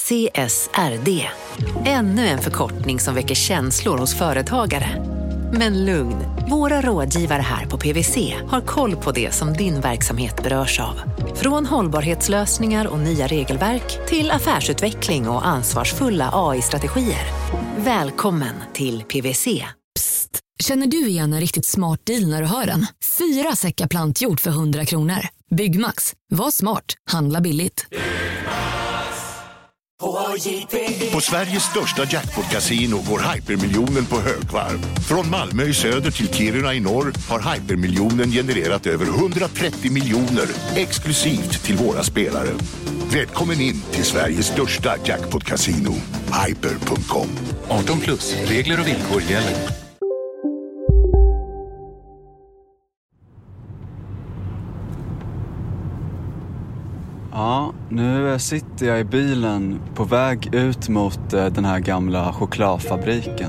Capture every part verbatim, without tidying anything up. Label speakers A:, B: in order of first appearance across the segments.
A: C S R D. Ännu en förkortning som väcker känslor hos företagare. Men lugn, våra rådgivare här på P W C har koll på det som din verksamhet berörs av. Från hållbarhetslösningar och nya regelverk till affärsutveckling och ansvarsfulla A I-strategier. Välkommen till P W C.
B: Psst, känner du igen en riktigt smart deal när du hör den? Fyra säckar plantjord för hundra kronor. Byggmax, var smart, handla billigt.
C: På Sveriges största jackpot-casino går hypermiljonen på högvarv. Från Malmö i söder till Kiruna i norr har hypermiljonen genererat över hundratrettio miljoner exklusivt till våra spelare. Välkommen in till Sveriges största jackpot-casino, hyper punkt com.
D: arton plus, regler och villkor gäller.
E: Ja, nu sitter jag i bilen på väg ut mot den här gamla chokladfabriken.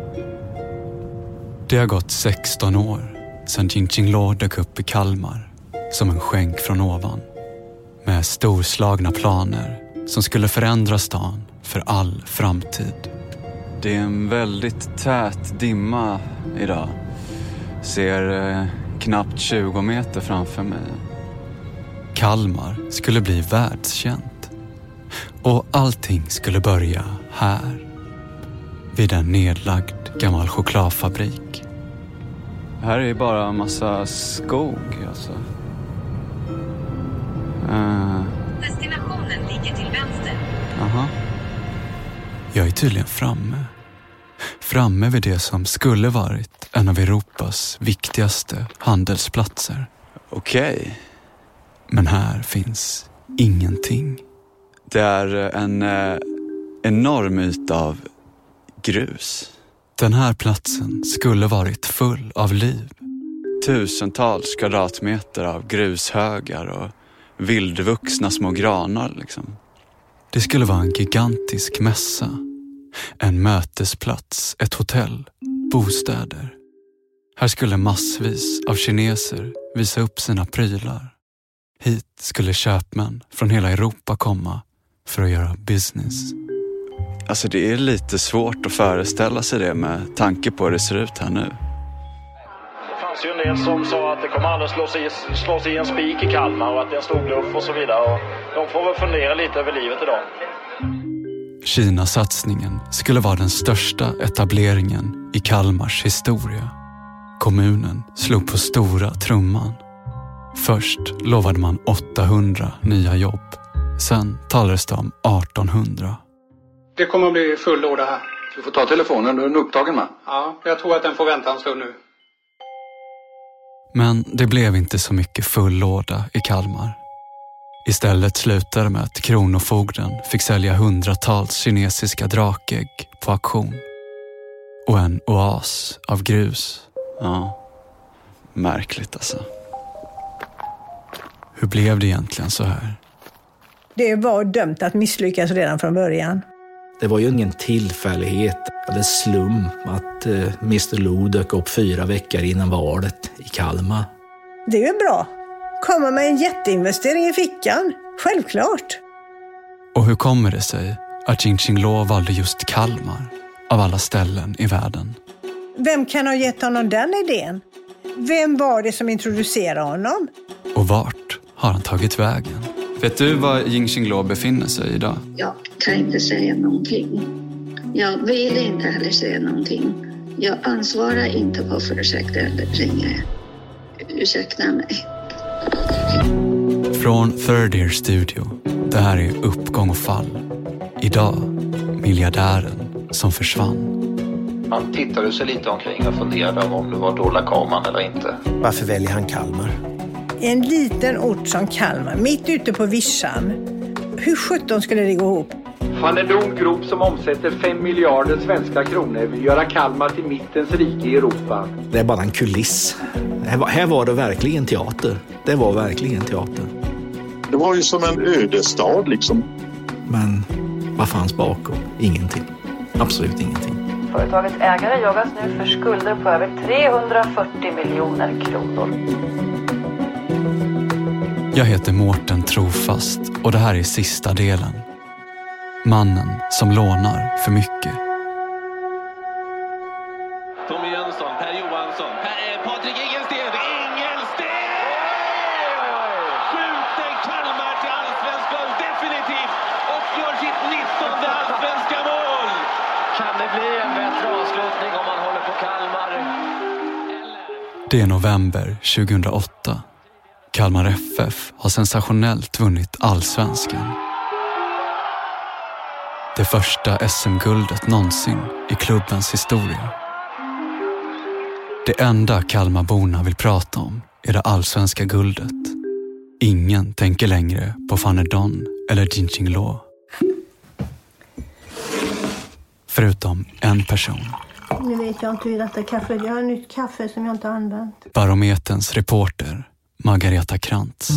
E: Det har gått sexton år sedan Jing Jing Lo dök upp i Kalmar som en skänk från ovan. Med storslagna planer som skulle förändra stan för all framtid. Det är en väldigt tät dimma idag. Ser eh, knappt tjugo meter framför mig. Kalmar skulle bli världskänt. Och allting skulle börja här. Vid en nedlagd gammal chokladfabrik. Här är bara en massa skog alltså. Uh.
F: Destinationen ligger till vänster.
E: Aha. Jag är tydligen framme. Framme vid det som skulle varit en av Europas viktigaste handelsplatser. Okej. Okay. Men här finns ingenting. Det är en eh, enorm yta av grus. Den här platsen skulle varit full av liv. Tusentals kvadratmeter av grushögar och vildvuxna små granar liksom. Det skulle vara en gigantisk mässa. En mötesplats, ett hotell, bostäder. Här skulle massvis av kineser visa upp sina prylar. Hit skulle köpmän från hela Europa komma för att göra business. Alltså det är lite svårt att föreställa sig det med tanke på hur det ser ut här nu.
G: Det fanns ju en del som sa att det kommer aldrig slås i, slås i en spik i Kalmar och att det är en stor bluff och så vidare. Och de får väl fundera lite över livet idag.
E: Kina-satsningen skulle vara den största etableringen i Kalmars historia. Kommunen slog på stora trumman. Först lovade man åttahundra nya jobb. Sen talades det om artonhundra.
H: Det kommer att bli full låda här.
I: Du får ta telefonen, du är upptagen med.
H: Ja, jag tror att den får vänta en stund nu.
E: Men det blev inte så mycket full låda i Kalmar. Istället slutade med att kronofogden fick sälja hundratals kinesiska drakägg på auktion. Och en oas av grus. Ja, märkligt alltså. Hur blev det egentligen så här?
J: Det var dömt att misslyckas redan från början.
K: Det var ju ingen tillfällighet eller slump att eh, mister Lo dök upp fyra veckor innan valet i Kalmar.
J: Det är ju bra. Komma med en jätteinvestering i fickan. Självklart.
E: Och hur kommer det sig att Jing Jing Lo valde just Kalmar av alla ställen i världen?
J: Vem kan ha gett honom den idén? Vem var det som introducerade honom?
E: Och vart har han tagit vägen? Vet du var Jing Jing Lo befinner sig idag?
F: Jag kan inte säga någonting. Jag vill inte heller säga någonting. Jag ansvarar inte på försökte eller ringer. Ursäkta mig.
E: Från Third Ear Studio. Det här är uppgång och fall. Idag, miljardären som försvann.
I: Han tittade sig lite omkring och funderade om det var dolda kameran eller inte.
L: Varför väljer han Kalmar?
J: En liten ort som Kalmar, mitt ute på vischan. Hur sjutton skulle det gå ihop?
H: Van en domgrop som omsätter fem miljarder svenska kronor vill göra Kalmar till mittens rike i Europa.
K: Det är bara en kuliss. Här var, här var det verkligen teater. Det var verkligen teater.
C: Det var ju som en ödestad liksom.
K: Men vad fanns bakom? Ingenting. Absolut ingenting.
M: Företagets ägare jagas nu för skulder på över trehundrafyrtio miljoner kronor.
E: Jag heter Mårten Trofast och det här är sista delen. Mannen som lånar för mycket.
L: Tommy Jönsson, Per Johansson, per, eh, Patrik Ingelsten, Ingelsten! Skjuter Kalmar till allsvensk guld definitivt och gör sitt nittonde allsvenska mål!
N: Kan det bli en bättre avslutning om man håller på Kalmar?
E: Det är november tjugohundraåtta. Kalmar F F har sensationellt vunnit allsvenskan. Det första S M-guldet någonsin i klubbens historia. Det enda Kalmarborna vill prata om är det allsvenska guldet. Ingen tänker längre på Fanedon eller Jinching Law. Förutom en person.
J: Nu vet jag inte hur detta kaffe. Jag har nytt kaffe som jag inte har använt.
E: Barometerns reporter Margareta Krantz.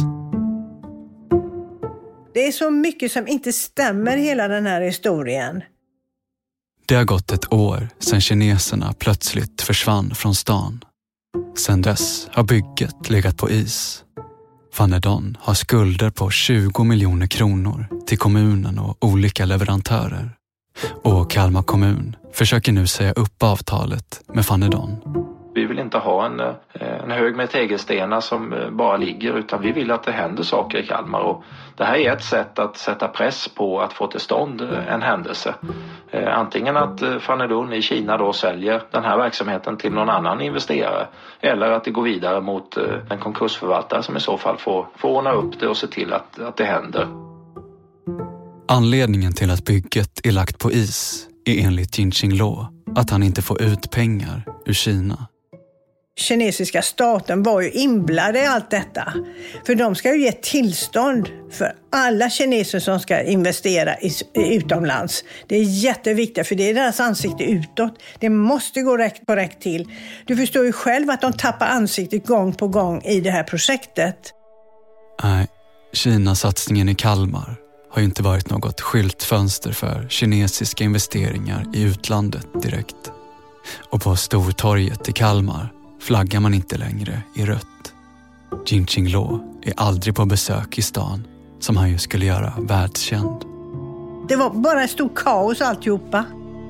J: Det är så mycket som inte stämmer hela den här historien.
E: Det har gått ett år sedan kineserna plötsligt försvann från stan. Sedan dess har bygget legat på is. Fanedon har skulder på tjugo miljoner kronor till kommunen och olika leverantörer. Och Kalmar kommun försöker nu säga upp avtalet med Fanedon.
I: Vi vill inte ha en, en hög med tegelstenar som bara ligger, utan vi vill att det händer saker i Kalmar. Och det här är ett sätt att sätta press på att få till stånd en händelse. Antingen att Fanedon i Kina då säljer den här verksamheten till någon annan investerare, eller att det går vidare mot en konkursförvaltare som i så fall får, får ordna upp det och se till att, att det händer.
E: Anledningen till att bygget är lagt på is är enligt Jinching Law att han inte får ut pengar ur Kina.
J: Kinesiska staten var ju inblandad i allt detta. För de ska ju ge tillstånd för alla kineser som ska investera i, utomlands. Det är jätteviktigt, för det är deras ansikte utåt. Det måste gå rätt på rätt till. Du förstår ju själv att de tappar ansiktet gång på gång i det här projektet.
E: Nej, Kina-satsningen i Kalmar har ju inte varit något skyltfönster för kinesiska investeringar i utlandet direkt. Och på Stortorget i Kalmar flaggar man inte längre i rött. Jinching Law är aldrig på besök i stan, som han ju skulle göra världskänd.
J: Det var bara ett stort kaos alltihopa.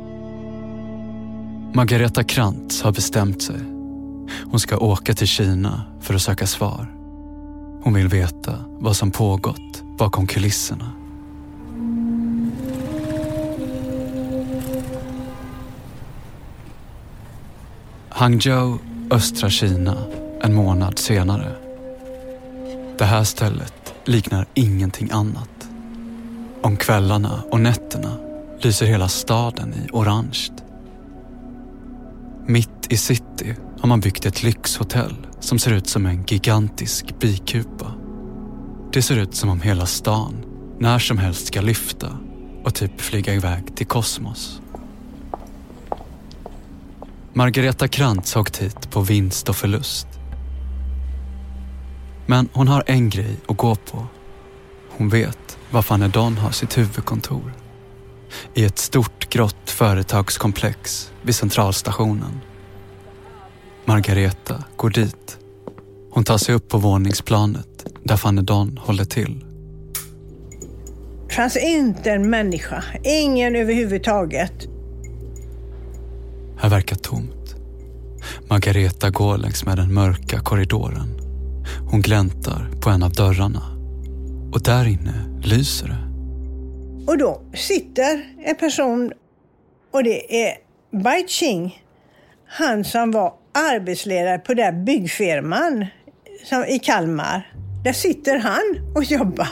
E: Margareta Krantz har bestämt sig. Hon ska åka till Kina för att söka svar. Hon vill veta vad som pågått bakom kulisserna. Hangzhou, östra Kina, en månad senare. Det här stället liknar ingenting annat. Om kvällarna och nätterna lyser hela staden i orange. Mitt i city har man byggt ett lyxhotell som ser ut som en gigantisk bikupa. Det ser ut som om hela stan när som helst ska lyfta och typ flyga iväg till kosmos. Margareta Krantz har åkt hit på vinst och förlust. Men hon har en grej att gå på. Hon vet var Fanedon har sitt huvudkontor. I ett stort grått företagskomplex vid centralstationen. Margareta går dit. Hon tar sig upp på våningsplanet där Fanedon håller till.
J: Det fanns inte en människa, ingen överhuvudtaget.
E: Här verkar tomt. Margareta går längs med den mörka korridoren. Hon gläntar på en av dörrarna. Och där inne lyser det.
J: Och då sitter en person, och det är Bai Qing. Han som var arbetsledare på den byggfirman som i Kalmar. Där sitter han och jobbar.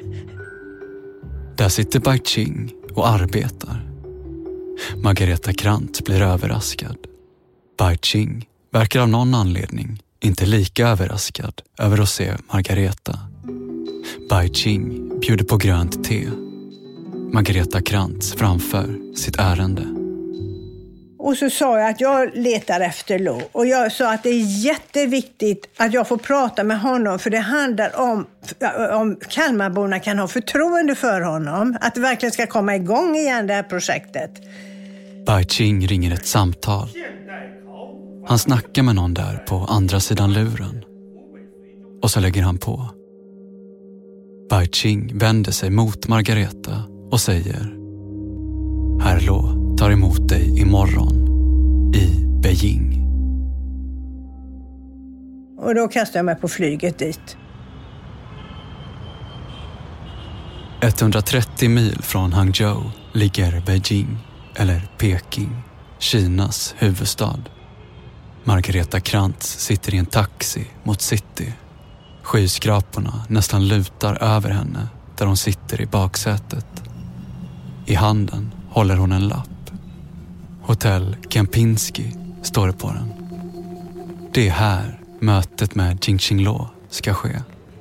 E: Där sitter Bai Qing och arbetar. Margareta Krantz blir överraskad. Bai Qing verkar av någon anledning inte lika överraskad över att se Margareta. Bai Qing bjuder på grönt te. Margareta Krantz framför sitt ärende.
J: Och så sa jag att jag letar efter Lo. Och jag sa att det är jätteviktigt att jag får prata med honom. För det handlar om om Kalmarborna kan ha förtroende för honom. Att det verkligen ska komma igång igen, det här projektet.
E: Bai Qing ringer ett samtal. Han snackar med någon där på andra sidan luren. Och så lägger han på. Bai Qing vänder sig mot Margareta och säger: Erlo tar emot dig imorgon i Beijing.
J: Och då kastade jag mig på flyget dit.
E: etthundratrettio mil från Hangzhou ligger Beijing, eller Peking, Kinas huvudstad. Margareta Krantz sitter i en taxi mot city. Skyskraporna nästan lutar över henne där hon sitter i baksätet. I handen håller hon en lapp. Hotell Kempinski står det på den. Det är här mötet med Jing Qinglou ska ske.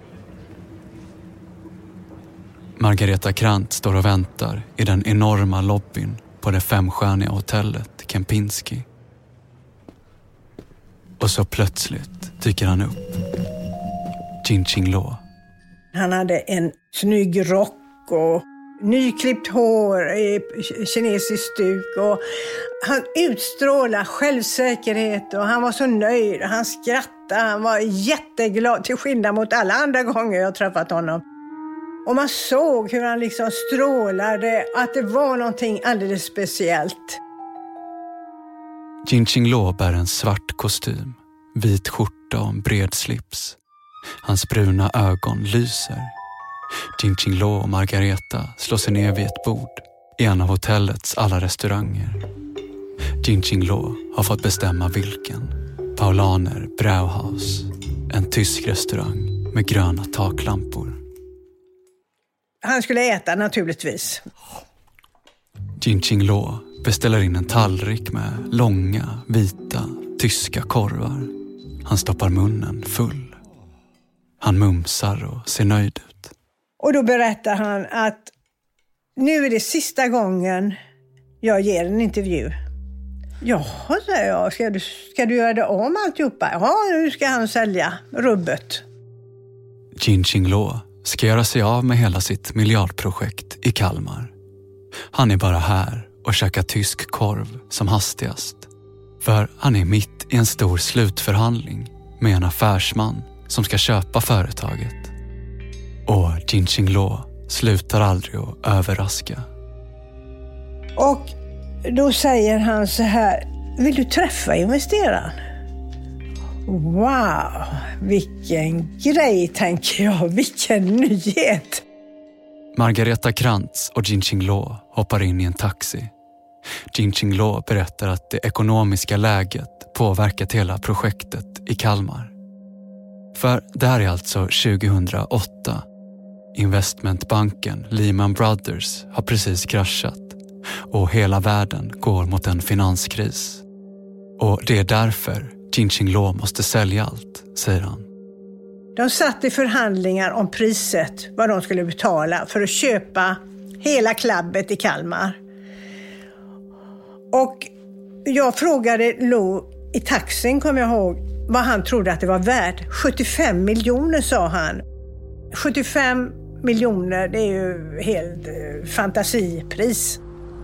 E: Margareta Krantz står och väntar i den enorma lobbyn på det femstjärniga hotellet Kempinski. Och så plötsligt dyker han upp. Jing Qinglou.
J: Han hade en snygg rock och nyklippt hår i kinesisk stuk. Och han utstrålade självsäkerhet och han var så nöjd. Han skrattade, han var jätteglad till skillnad mot alla andra gånger jag träffat honom. Och man såg hur han liksom strålade, att det var någonting alldeles speciellt.
E: Jing Qinglou bär en svart kostym, vit skjorta och en bred slips. Hans bruna ögon lyser. Jing Qinglou och Margareta slår sig ner vid ett bord i en av hotellets alla restauranger. Jing Qinglou har fått bestämma vilken. Paulaner Brauhaus, en tysk restaurang med gröna taklampor.
J: Han skulle äta naturligtvis.
E: Jing Qinglou beställer in en tallrik med långa, vita, tyska korvar. Han stoppar munnen full. Han mumsar och ser nöjd ut.
J: Och då berättar han att nu är det sista gången jag ger en intervju. Jaha, säger jag. Ska du, ska du göra det om alltihopa? Ja, nu ska han sälja rubbet.
E: Jing Qinglou ska göra sig av med hela sitt miljardprojekt i Kalmar. Han är bara här och käkar tysk korv som hastigast. För han är mitt i en stor slutförhandling med en affärsman som ska köpa företaget. Och Jing Qinglou slutar aldrig att överraska.
J: Och då säger han så här: vill du träffa investeraren? Wow, vilken grej, tänker jag. Vilken nyhet.
E: Margareta Krantz och Jing Qinglou hoppar in i en taxi. Jing Qinglou berättar att det ekonomiska läget påverkat hela projektet i Kalmar. För det här är alltså tjugohundraåtta. Investmentbanken Lehman Brothers har precis kraschat och hela världen går mot en finanskris. Och det är därför Jing Qinglou måste sälja allt, säger han.
J: De satt i förhandlingar om priset, vad de skulle betala för att köpa hela klabbet i Kalmar. Och jag frågade Lo i taxin, kommer jag ihåg, vad han trodde att det var värt. sjuttiofem miljoner, sa han. sjuttiofem miljoner, det är ju helt eh, fantasipris.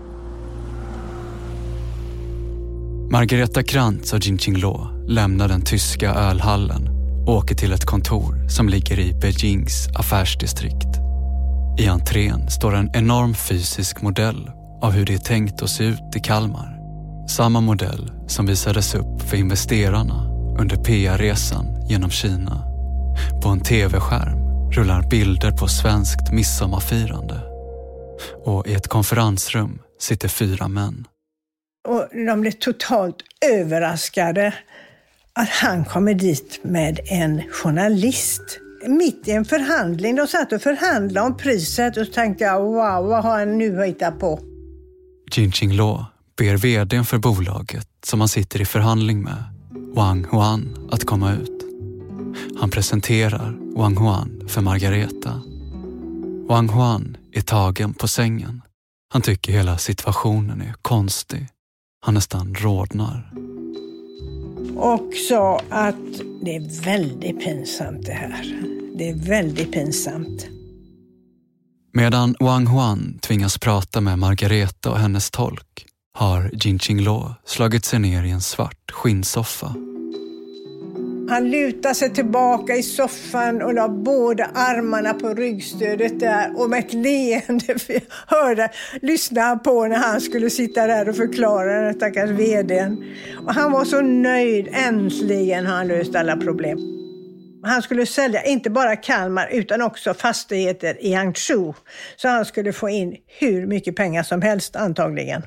E: Margareta Krantz och Jing Qinglou lämnar den tyska ölhallen och åker till ett kontor som ligger i Beijings affärsdistrikt. I entrén står en enorm fysisk modell av hur det är tänkt att se ut i Kalmar. Samma modell som visades upp för investerarna under P R-resan genom Kina. På en tv-skärm rullar bilder på svenskt midsommarfirande. Och i ett konferensrum sitter fyra män.
J: Och de blev totalt överraskade att han kommer dit med en journalist. Mitt i en förhandling. De satt och förhandlade om priset och så tänkte jag, wow, vad har han nu hittat på?
E: Jing Qinglou ber vdn för bolaget som han sitter i förhandling med, Wang Huan, att komma ut. Han presenterar Wang Huan för Margareta. Wang Huan är tagen på sängen. Han tycker hela situationen är konstig. Han nästan rodnar.
J: Och sa att det är väldigt pinsamt det här. Det är väldigt pinsamt.
E: Medan Wang Huan tvingas prata med Margareta och hennes tolk har Jing Qinglou slagit sig ner i en svart skinnsoffa.
J: Han lutade sig tillbaka i soffan och la båda armarna på ryggstödet där. Och med ett leende hörde, lyssnade han på när han skulle sitta där och förklara den stackars vdn. Och han var så nöjd, äntligen har han löst alla problem. Han skulle sälja inte bara Kalmar utan också fastigheter i Hangzhou. Så han skulle få in hur mycket pengar som helst antagligen.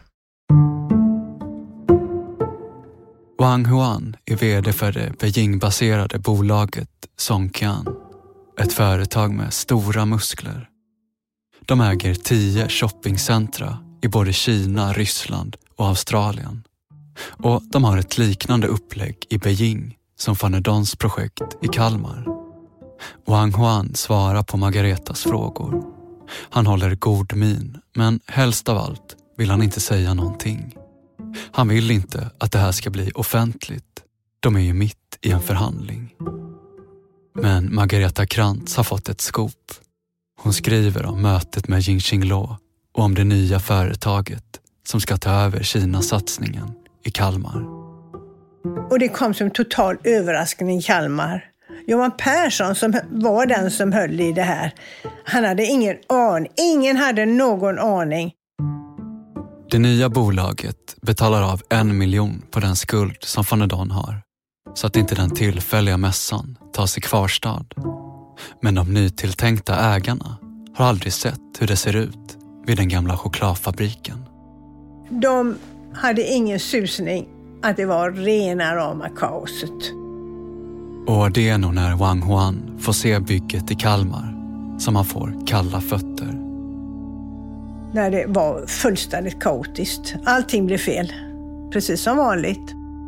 E: Wang Huan är vd för det Beijing-baserade bolaget Songqian. Ett företag med stora muskler. De äger tio shoppingcentra i både Kina, Ryssland och Australien. Och de har ett liknande upplägg i Beijing som Fanedons projekt i Kalmar. Wang Huan svarar på Margaretas frågor. Han håller god min, men helst av allt vill han inte säga någonting. Han vill inte att det här ska bli offentligt. De är ju mitt i en förhandling. Men Margareta Krantz har fått ett scoop. Hon skriver om mötet med Jing Qingluo och om det nya företaget som ska ta över Kina-satsningen i Kalmar.
J: Och det kom som total överraskning i Kalmar. Johan Persson som var den som höll i det här. Han hade ingen aning. Ingen hade någon aning.
E: Det nya bolaget betalar av en miljon på den skuld som Fanedon har. Så att inte den tillfälliga mässan tar sig kvarstad. Men de nytilltänkta ägarna har aldrig sett hur det ser ut vid den gamla chokladfabriken.
J: De hade ingen susning att det var rena rama kaoset.
E: Och det är nog när Wang Huan får se bygget i Kalmar som han får kalla fötter.
J: När det var fullständigt kaotiskt. Allting blev fel. Precis som vanligt.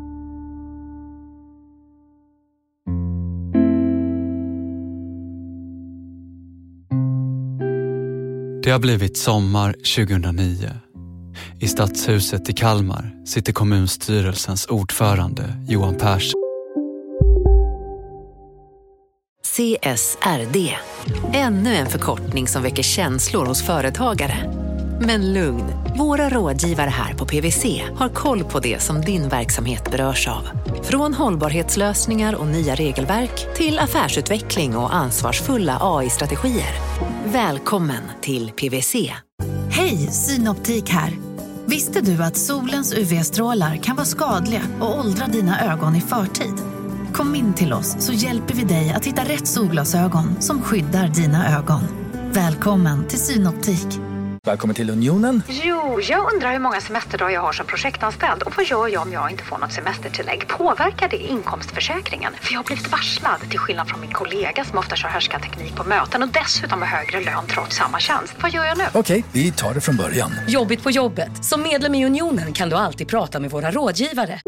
E: Det har blivit sommar tjugohundranio. I stadshuset i Kalmar sitter kommunstyrelsens ordförande Johan Persson.
A: C S R D. Ännu en förkortning som väcker känslor hos företagare. Men lugn, våra rådgivare här på P V C har koll på det som din verksamhet berörs av. Från hållbarhetslösningar och nya regelverk till affärsutveckling och ansvarsfulla A I-strategier. Välkommen till P V C.
O: Hej, Synoptik här. Visste du att solens U V-strålar kan vara skadliga och åldra dina ögon i förtid? Kom in till oss så hjälper vi dig att hitta rätt solglasögon som skyddar dina ögon. Välkommen till Synoptik.
P: Välkommen till Unionen.
Q: Jo, jag undrar hur många semesterdagar jag har som projektanställd och vad gör jag om jag inte får något semestertillägg? Påverkar det inkomstförsäkringen? För jag har blivit varslad, till skillnad från min kollega som ofta kör härskarteknik på möten och dessutom har högre lön trots samma tjänst. Vad gör jag nu?
P: Okej, vi tar det från början.
R: Jobbigt på jobbet. Som medlem i Unionen kan du alltid prata med våra rådgivare.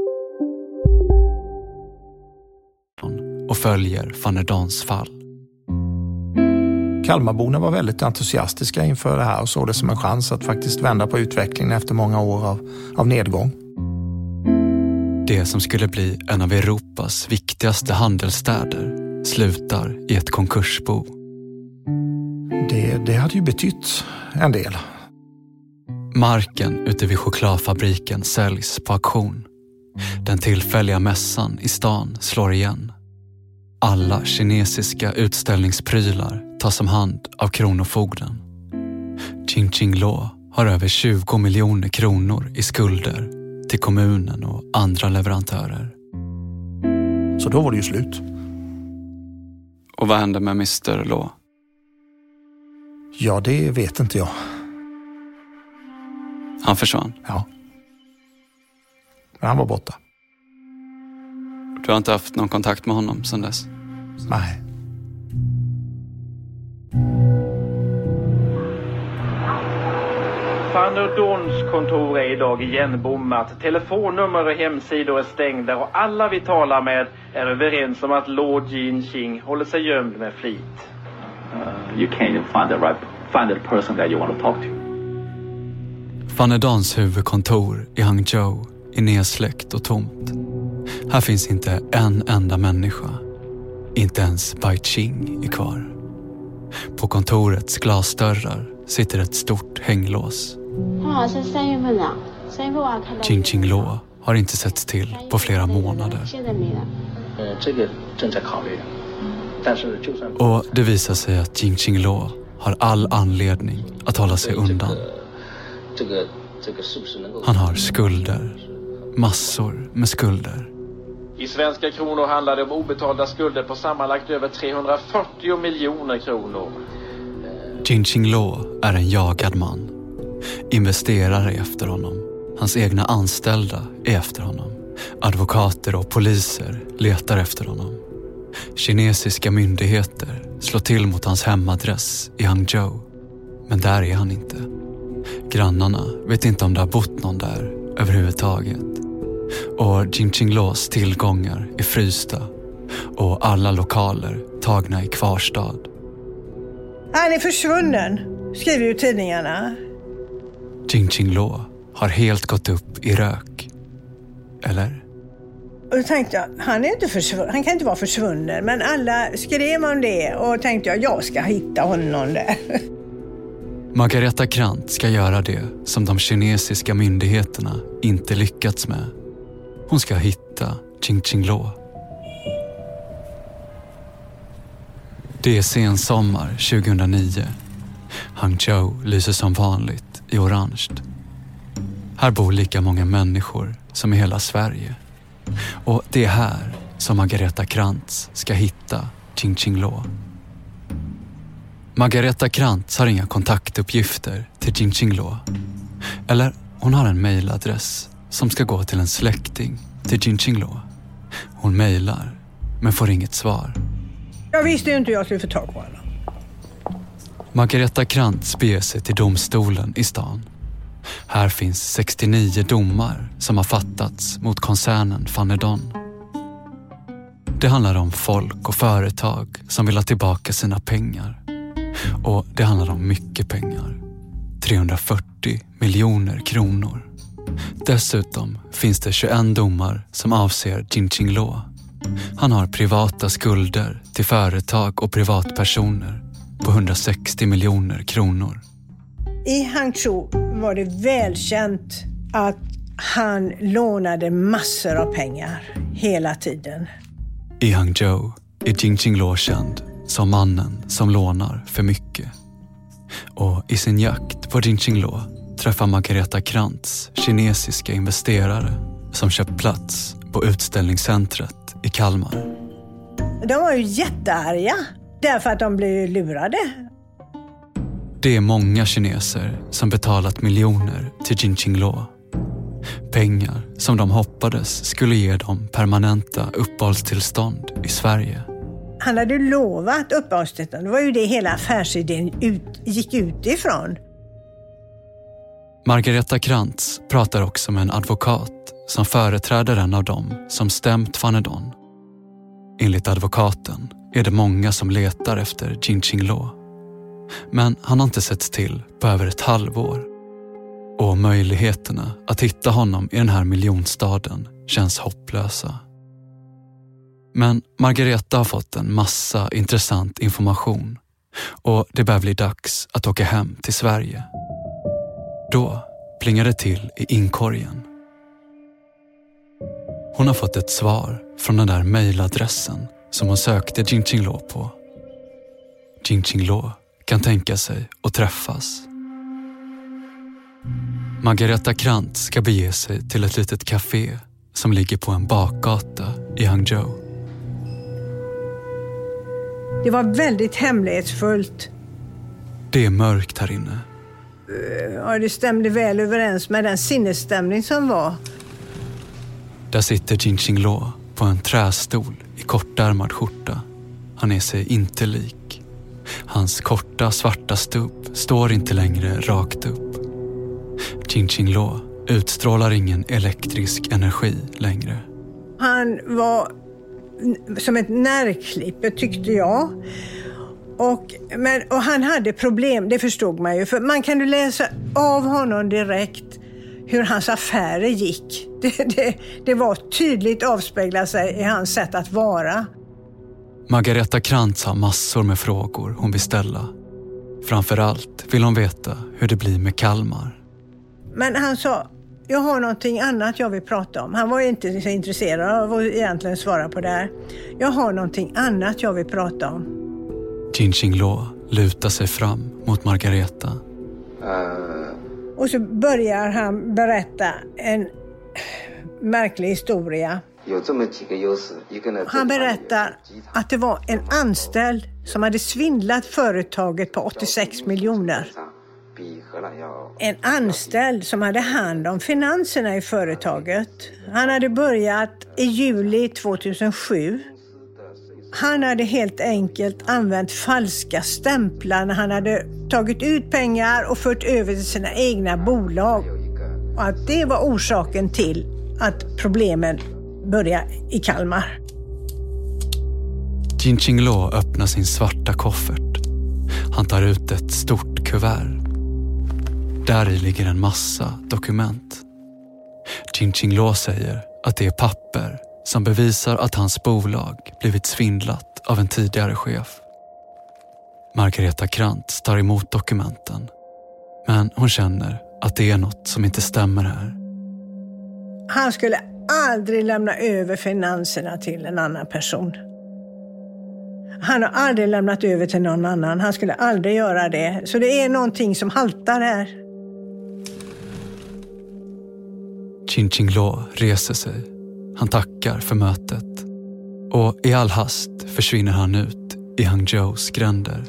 E: Och följer Fanedons fall.
S: Kalmarborna var väldigt entusiastiska inför det här och såg det som en chans att faktiskt vända på utvecklingen efter många år av, av nedgång.
E: Det som skulle bli en av Europas viktigaste handelsstäder slutar i ett konkursbo.
S: Det, det hade ju betytt en del.
E: Marken ute vid chokladfabriken säljs på auktion. Den tillfälliga mässan i stan slår igen. Alla kinesiska utställningsprylar tas om hand av kronofogden. Jing Qingluo har över tjugo miljoner kronor i skulder till kommunen och andra leverantörer.
S: Så då var det ju slut.
E: Och vad hände med mister Luo?
S: Ja, det vet inte jag.
E: Han försvann?
S: Ja. Men han var borta.
E: Du har inte haft någon kontakt med honom sedan dess?
S: Nej.
H: Fanedons kontor är idag igenbommat. Telefonnummer och hemsidor är stängda och alla vi talar med är överens om att Lord Jinqing håller sig gömd med flit.
T: Uh, you can't find the right, find the person that you want to talk to.
E: Fanedons huvudkontor i Hangzhou är nedsläckt och tomt. Här finns inte en enda människa. Inte ens Bai Qing är kvar. På kontorets glasdörrar sitter ett stort hänglås. Jing Qingluo har inte setts till på flera månader. Och det visar sig att Jing Qinglou har all anledning att hålla sig undan. Han har skulder. Massor med skulder.
H: I svenska kronor handlar det om obetalda skulder på sammanlagt över trehundrafyrtio miljoner kronor.
E: Jing Qinglou är en jagad man. Investerare är efter honom. Hans egna anställda är efter honom. Advokater och poliser letar efter honom. Kinesiska myndigheter slår till mot hans hemadress i Hangzhou. Men där är han inte. Grannarna vet inte om det har bott någon där överhuvudtaget. Och Jing Qinglous tillgångar är frysta. Och alla lokaler tagna i kvarstad.
J: Han är försvunnen, skriver ju tidningarna.
E: Jing Qinglou har helt gått upp i rök. Eller?
J: Och då tänkte jag, han är inte försvunnen, han kan inte vara försvunnen. Men alla skrev om det och tänkte jag, jag ska hitta honom där.
E: Margareta Krantz ska göra det som de kinesiska myndigheterna inte lyckats med. Hon ska hitta Jing Qinglou. Det är sensommar tjugohundranio. Hangzhou lyser som vanligt i orange. Här bor lika många människor som i hela Sverige. Och det är här som Margareta Krantz ska hitta Jing Qinglou. Margareta Krantz har inga kontaktuppgifter till Jing Qinglou. Eller hon har en mejladress som ska gå till en släkting till Jing Qinglou. Hon mejlar men får inget svar.
J: Jag visste ju inte hur jag skulle få tag på honom.
E: Margareta Krantz beger sig till domstolen i stan. Här finns sextionio domar som har fattats mot koncernen Fanedon. Det handlar om folk och företag som vill ha tillbaka sina pengar. Och det handlar om mycket pengar. trehundrafyrtio miljoner kronor. Dessutom finns det tjugoett domar som avser Jing Qinglou. Han har privata skulder till företag och privatpersoner på hundrasextio miljoner kronor.
J: I Hangzhou var det välkänt att han lånade massor av pengar hela tiden.
E: I Hangzhou är Jing Qinglou känd som mannen som lånar för mycket. Och i sin jakt på Jing Qinglou träffar Margareta Krantz kinesiska investerare som köpt plats på utställningscentret i Kalmar.
J: De var ju jättearga därför att de blev lurade.
E: Det är många kineser som betalat miljoner till Jing Qinglou. Pengar som de hoppades skulle ge dem permanenta uppehållstillstånd i Sverige.
J: Han hade lovat uppehållstillstånd. Det var ju det hela affärsidén ut, gick ut ifrån.
E: Margareta Krantz pratar också med en advokat som företräder en av dem som stämt Fanedon. Enligt advokaten är det många som letar efter Jing Qinglou. Men han har inte setts till på över ett halvår. Och möjligheterna att hitta honom i den här miljonstaden känns hopplösa. Men Margareta har fått en massa intressant information. Och det börjar bli dags att åka hem till Sverige. Då plingar det till i inkorgen. Hon har fått ett svar från den där mejladressen som hon sökte Jing Qinglou på. Jing Qinglou kan tänka sig att träffas. Margareta Krantz ska bege sig till ett litet café som ligger på en bakgata i Hangzhou.
J: Det var väldigt hemlighetsfullt.
E: Det är mörkt här inne.
J: Ja, det stämde väl överens med den sinnesstämning som var.
E: Där sitter Jing Qinglou på en trästol i kortärmad skjorta. Han är sig inte lik. Hans korta svarta stubb står inte längre rakt upp. Jing Qinglou utstrålar ingen elektrisk energi längre.
J: Han var som ett närklippe tyckte jag. Och, men, och han hade problem, det förstod man ju. För man kan ju läsa av honom direkt hur hans affärer gick. Det, det, det var tydligt avspeglat sig i hans sätt att vara.
E: Margareta Krantz har massor med frågor hon vill ställa. Framförallt vill hon veta hur det blir med Kalmar.
J: Men han sa, jag har någonting annat jag vill prata om. Han var ju inte så intresserad av att egentligen svara på det här. Jag har någonting annat jag vill prata om.
E: Jin Qingluo lutar sig fram mot Margareta.
J: Uh. Och så börjar han berätta en märklig historia. Han berättar att det var en anställd som hade svindlat företaget på åttiosex miljoner. En anställd som hade hand om finanserna i företaget. Han hade börjat i juli tjugohundrasju. Han hade helt enkelt använt falska stämplar när han hade tagit ut pengar och fört över till sina egna bolag. Och att det var orsaken till att problemen började i Kalmar.
E: Jin Qingluo öppnar sin svarta koffert. Han tar ut ett stort kuvert. Där i ligger en massa dokument. Jin Qingluo säger att det är papper som bevisar att hans bolag blivit svindlat av en tidigare chef. Margareta Krantz tar emot dokumenten. Men hon känner att det är något som inte stämmer här.
J: Han skulle aldrig lämna över finanserna till en annan person. Han har aldrig lämnat över till någon annan. Han skulle aldrig göra det. Så det är någonting som haltar här.
E: Jin Qingluo reser sig. Han tackar för mötet. Och i all hast försvinner han ut i Hangzhous gränder.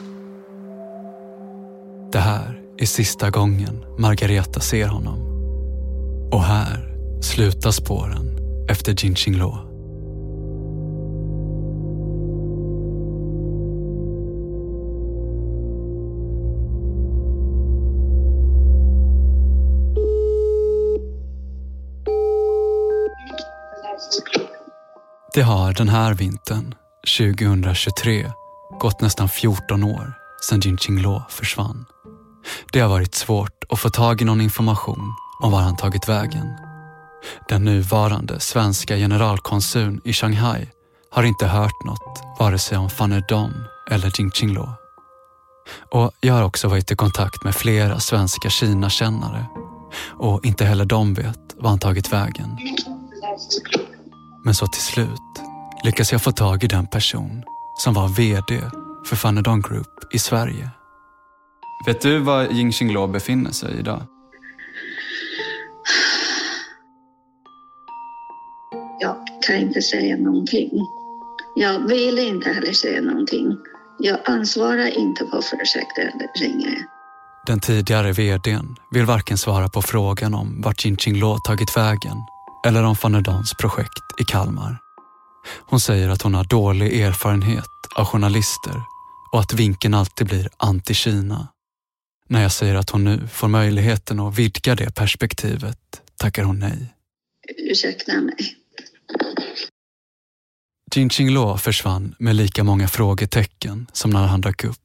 E: Det här är sista gången Margareta ser honom. Och här slutar spåren efter Jin Qingluo. Det har den här vintern, tjugohundratjugotre, gått nästan fjorton år sedan Jin Qingluo försvann. Det har varit svårt att få tag i någon information om var han tagit vägen. Den nuvarande svenska generalkonsuln i Shanghai har inte hört något vare sig om Fanny Dong eller Jin Qingluo. Och jag har också varit i kontakt med flera svenska Kina-kännare och inte heller de vet var han tagit vägen. Men så till slut lyckas jag få tag i den person som var vd för Fanny Dong Group i Sverige. Vet du var Jin Qingluo befinner sig idag?
F: Jag kan inte säga någonting. Jag vill inte heller säga någonting. Jag ansvarar inte på projektet längre.
E: Den tidigare vdn vill varken svara på frågan om vart Jin Qingluo tagit vägen eller om Fanny Dongs projekt i Kalmar. Hon säger att hon har dålig erfarenhet av journalister och att vinkeln alltid blir anti-Kina. När jag säger att hon nu får möjligheten att vidga det perspektivet tackar hon nej.
F: Ursäkta mig.
E: Jin Qingluo försvann med lika många frågetecken som när han dök upp.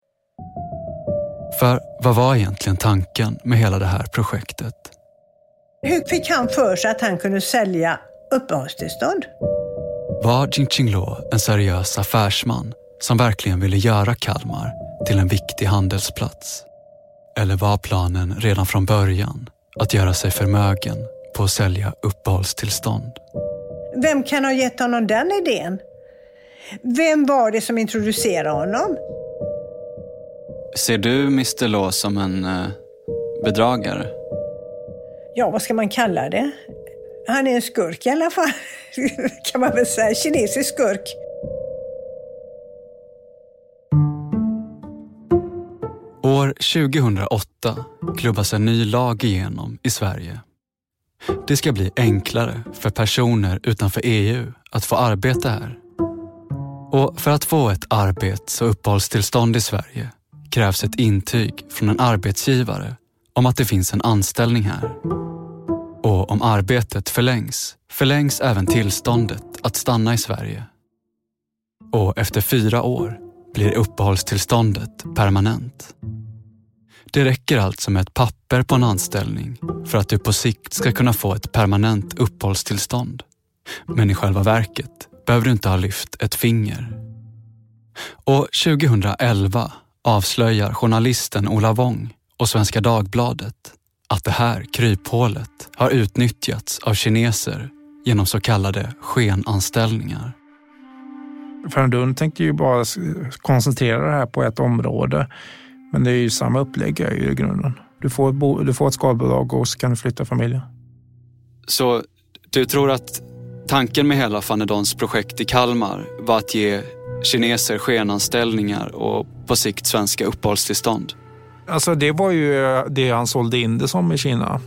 E: För vad var egentligen tanken med hela det här projektet?
J: Hur fick han för sig att han kunde sälja uppehållstillstånd?
E: Var Jin Qingluo en seriös affärsman som verkligen ville göra Kalmar till en viktig handelsplats? Eller var planen redan från början att göra sig förmögen på att sälja uppehållstillstånd?
J: Vem kan ha gett honom den idén? Vem var det som introducerade honom?
E: Ser du mister Luo som en eh, bedragare?
J: Ja, vad ska man kalla det? Han är en skurk i alla fall. Kan man väl säga. Kinesisk skurk.
E: År tjugohundraåtta klubbas en ny lag igenom i Sverige. Det ska bli enklare för personer utanför E U att få arbeta här. Och för att få ett arbets- och uppehållstillstånd i Sverige krävs ett intyg från en arbetsgivare om att det finns en anställning här. Och om arbetet förlängs, förlängs även tillståndet att stanna i Sverige. Och efter fyra år blir uppehållstillståndet permanent. Det räcker alltså med ett papper på en anställning för att du på sikt ska kunna få ett permanent uppehållstillstånd. Men i själva verket behöver du inte ha lyft ett finger. Och tjugohundraelva avslöjar journalisten Ola Wong och Svenska Dagbladet att det här kryphålet har utnyttjats av kineser genom så kallade skenanställningar.
S: Fanadun tänkte ju bara koncentrera det här på ett område. Men det är ju samma upplägg i grunden. Du får ett, bo, du får ett skalbolag och så kan du flytta familjen.
E: Så du tror att tanken med hela Fanadons projekt i Kalmar var att ge kineser skenanställningar och på sikt svenska uppehållstillstånd?
S: Alltså det var ju det han sålde in det som i Kina.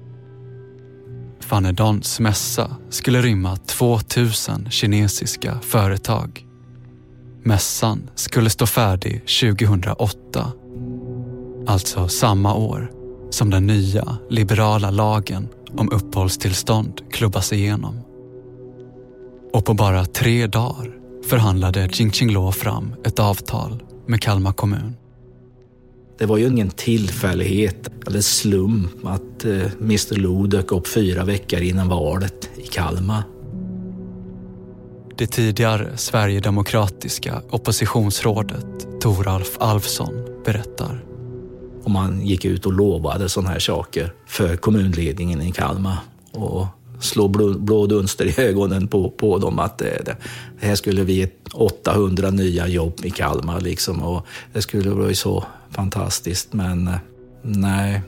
E: Fanadons mässa skulle rymma tvåtusen kinesiska företag. Mässan skulle stå färdig tjugohundraåtta. Alltså samma år som den nya liberala lagen om uppehållstillstånd klubbas igenom. Och på bara tre dagar förhandlade Jing Qinglå fram ett avtal med Kalmar kommun.
K: Det var ju ingen tillfällighet eller slump att eh, mister Lo dök upp fyra veckor innan valet i Kalmar.
E: Det tidigare Sverigedemokratiska oppositionsrådet Toralf Alfsson berättar.
K: Och man gick ut och lovade sådana här saker för kommunledningen i Kalmar och slå blå, blå dunster i ögonen på, på dem att det, det, det här skulle bli ett åttahundra nya jobb i Kalmar liksom, och det skulle bli så fantastiskt, men nej.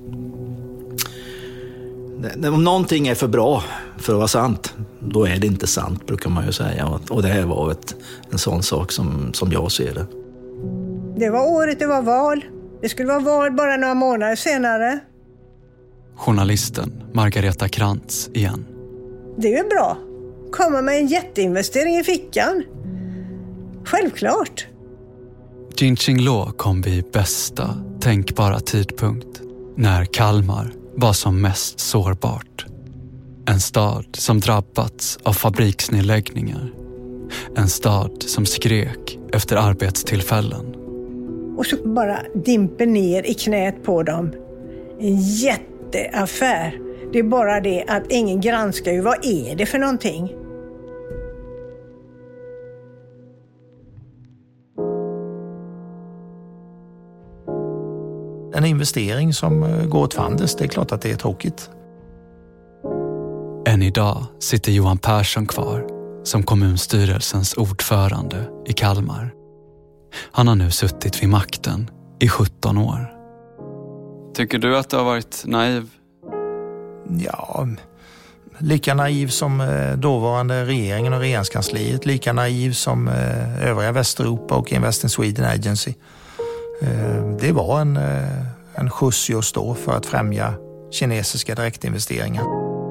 K: Om någonting är för bra för att vara sant, då är det inte sant, brukar man ju säga, och det här var ett, en sån sak som, som jag ser det.
J: Det var året det var val. Det skulle vara val bara några månader senare.
E: Journalisten Margareta Krantz igen.
J: Det är ju bra. Komma med en jätteinvestering i fickan. Självklart.
E: Jing Qinglå kom vid bästa tänkbara tidpunkt när Kalmar var som mest sårbart. En stad som drabbats av fabriksnedläggningar. En stad som skrek efter arbetstillfällen.
J: Och så bara dimper ner i knät på dem. En jätteaffär. Det är bara det att ingen granskar ju vad är det för någonting.
S: En investering som går åt fanders, det är klart att det är tråkigt.
E: Än idag sitter Johan Persson kvar som kommunstyrelsens ordförande i Kalmar. Han har nu suttit vid makten i sjutton år. Tycker du att du har varit naiv?
S: Ja, lika naiv som dåvarande regeringen och regeringskansliet. Lika naiv som övriga Västeuropa och Invest in Sweden Agency. Det var en, en skjuts just då för att främja kinesiska direktinvesteringar.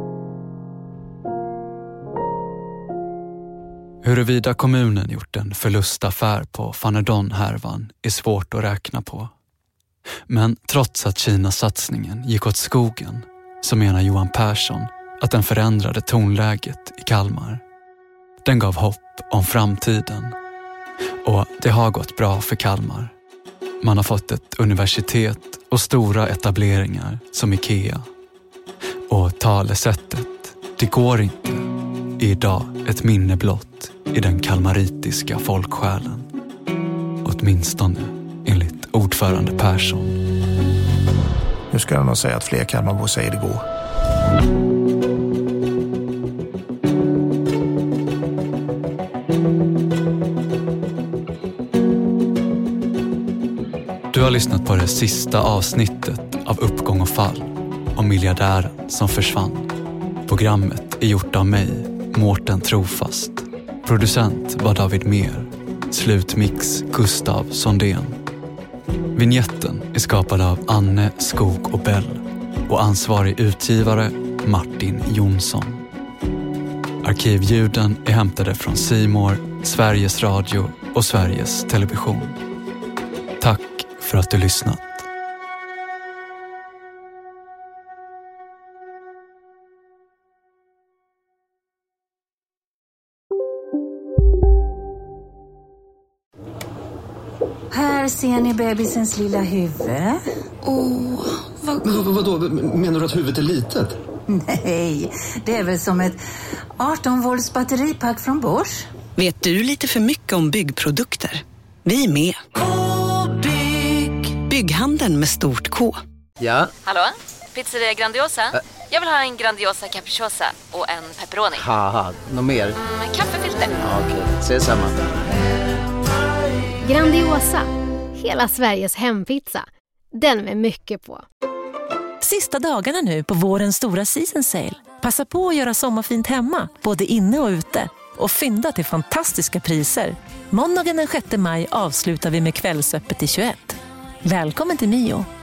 E: Huruvida kommunen gjort en förlustaffär på Fanadon-härvan är svårt att räkna på. Men trots att Kina-satsningen gick åt skogen så menar Johan Persson att den förändrade tonläget i Kalmar. Den gav hopp om framtiden. Och det har gått bra för Kalmar. Man har fått ett universitet och stora etableringar som Ikea. Och talesättet, det går inte, är idag ett minne blott i den kalmaritiska folksjälen. Åtminstone enligt ordförande Persson.
S: Nu ska jag nog säga att fler Kalmarbor säger det går.
E: Du har lyssnat på det sista avsnittet av Uppgång och fall om miljardären som försvann. Programmet är gjort av mig, Mårten Trofast. Producent var David Mer. Slutmix Gustav Sondén. Vignetten är skapad av Anne Skog och Bell och ansvarig utgivare Martin Jonsson. Arkivljuden är hämtade från C More, Sveriges Radio och Sveriges Television. Tack för att du lyssnat.
U: Här ser ni bebisens lilla huvud.
V: Åh, vad, vad, vadå? Menar du att huvudet är litet?
U: Nej, det är väl som ett arton volts batteripack från Bosch.
W: Vet du lite för mycket om byggprodukter? Vi är med.
U: K-bygg.
W: Bygghandeln med stort K.
V: Ja?
X: Hallå?
B: Pizzeria Grandiosa? Ä- Jag vill ha en Grandiosa capriciosa och en pepperoni.
D: Haha, något mer?
B: Mm, kaffefilter.
D: Ja, okej, okay. Ses samma.
G: Grandiosa, hela Sveriges hempizza. Den med mycket på.
X: Sista dagarna nu på vårens stora season sale. Passa på att göra sommarfint hemma, både inne och ute. Och fynda till fantastiska priser. Måndagen den sjätte maj avslutar vi med Kvällsöppet i tjugoett. Välkommen till Mio.